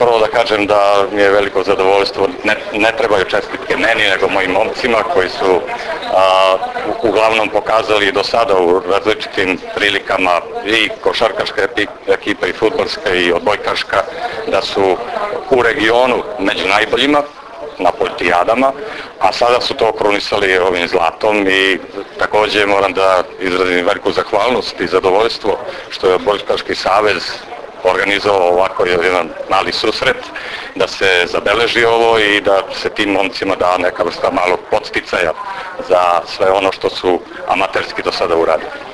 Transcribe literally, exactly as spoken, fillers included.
Prvo da kažem da mi je veliko zadovoljstvo, ne, ne trebaju čestitke meni, nego mojim momcima koji su a, uglavnom pokazali do sada u različitim prilikama i košarkaška ekipa i fudbalska i odbojkaška da su u regionu među najboljima na Olimpijadama, a sada su to krunisali ovim zlatom i takođe moram da izrazim veliku zahvalnost i zadovoljstvo što je Odbojkaški savez organizovao ovako jedan mali susret, da se zabeleži ovo i da se tim momcima da neka vrsta malog podsticaja za sve ono što su amaterski do sada uradili.